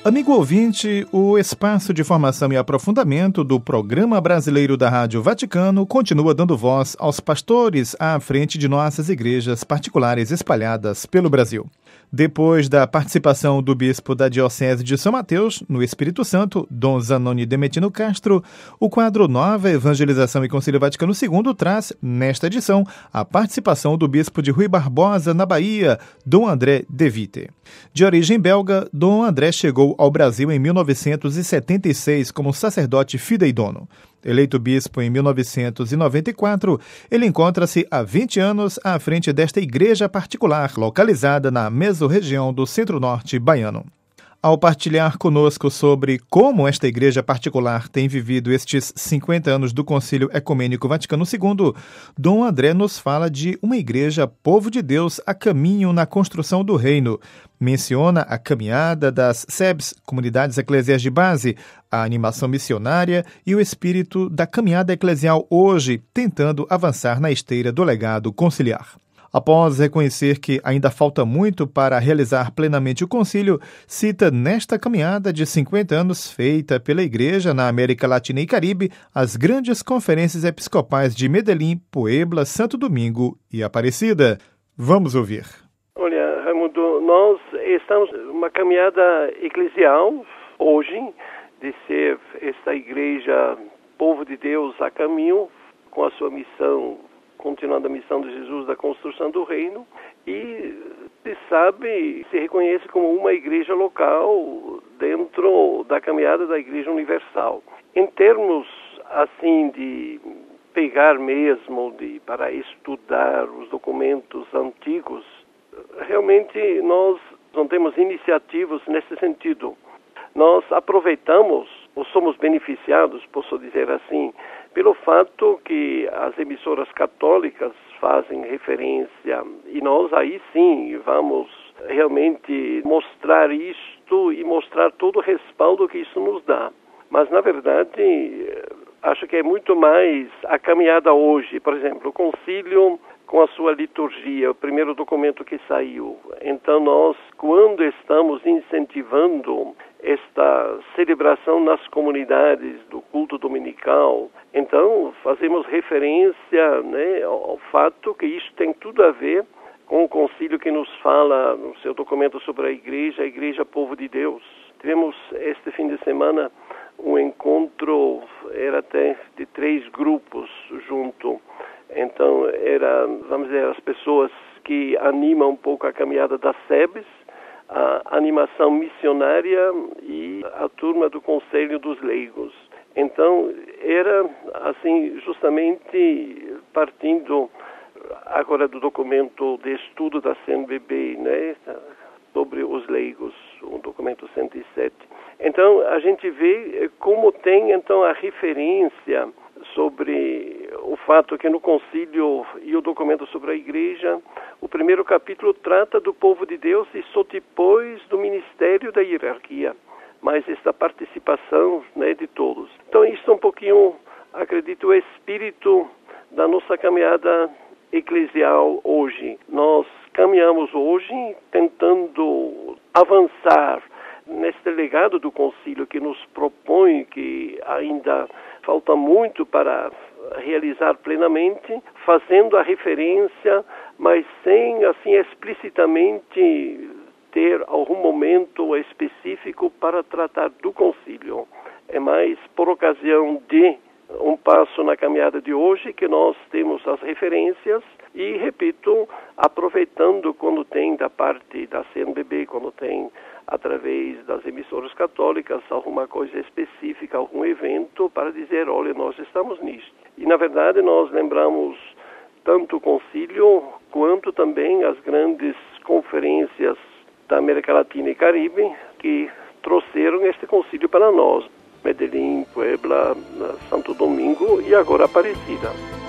Amigo ouvinte, o espaço de formação e aprofundamento do Programa Brasileiro da Rádio Vaticano continua dando voz aos pastores à frente de nossas igrejas particulares espalhadas pelo Brasil. Depois da participação do bispo da Diocese de São Mateus, no Espírito Santo, Dom Zanoni Demetino Castro, o quadro Nova Evangelização e Concílio Vaticano II traz, nesta edição, a participação do bispo de Rui Barbosa, na Bahia, Dom André de Witte. De origem belga, Dom André chegou ao Brasil em 1976 como sacerdote fideidono. Eleito bispo em 1994, ele encontra-se há 20 anos à frente desta igreja particular localizada na mesorregião do Centro-Norte baiano. Ao partilhar conosco sobre como esta igreja particular tem vivido estes 50 anos do Concílio Ecumênico Vaticano II, Dom André nos fala de uma igreja povo de Deus a caminho na construção do reino. Menciona a caminhada das SEBs, Comunidades Eclesiais de Base, a animação missionária e o espírito da caminhada eclesial hoje, tentando avançar na esteira do legado conciliar. Após reconhecer que ainda falta muito para realizar plenamente o concílio, cita nesta caminhada de 50 anos feita pela Igreja na América Latina e Caribe as grandes conferências episcopais de Medellín, Puebla, Santo Domingo e Aparecida. Vamos ouvir. Olha, Raimundo, nós estamos numa caminhada eclesial hoje de ser esta igreja, povo de Deus a caminho com a sua missão, continuando a missão de Jesus da construção do reino, e se reconhece como uma igreja local dentro da caminhada da Igreja Universal. Em termos assim de pegar mesmo para estudar os documentos antigos, realmente nós não temos iniciativas nesse sentido. Nós aproveitamos, ou somos beneficiados, posso dizer assim, pelo fato que as emissoras católicas fazem referência, e nós aí sim vamos realmente mostrar isto e mostrar todo o respaldo que isso nos dá. Mas, na verdade, acho que é muito mais a caminhada hoje. Por exemplo, o concílio com a sua liturgia, o primeiro documento que saiu. Então nós, quando estamos incentivando esta celebração nas comunidades do culto dominical, então fazemos referência, ao fato que isso tem tudo a ver com o concílio que nos fala no seu documento sobre a igreja povo de Deus. Tivemos este fim de semana um encontro, era até de 3 grupos junto. Então, vamos dizer, as pessoas que animam um pouco a caminhada das SEBs, a animação missionária e a turma do Conselho dos Leigos. Então, era assim, justamente partindo agora do documento de estudo da CNBB, sobre os leigos, o documento 107. Então, a gente vê como tem, então, a referência sobre o fato que no concílio e o documento sobre a igreja, o primeiro capítulo trata do povo de Deus e só depois do ministério da hierarquia, mas esta participação, de todos. Então isso é um pouquinho, acredito, o espírito da nossa caminhada eclesial hoje. Nós caminhamos hoje tentando avançar neste legado do concílio que nos propõe, que ainda falta muito para realizar plenamente, fazendo a referência, mas sem, assim, explicitamente ter algum momento específico para tratar do concílio. É mais por ocasião de um passo na caminhada de hoje que nós temos as referências e, repito, aproveitando quando tem da parte da CNBB, quando tem através das emissoras católicas alguma coisa específica, algum evento para dizer, olha, nós estamos nisto. E, na verdade, nós lembramos tanto o concílio quanto também as grandes conferências da América Latina e Caribe que trouxeram este concílio para nós. Medellín, Puebla, Santo Domingo e agora Aparecida.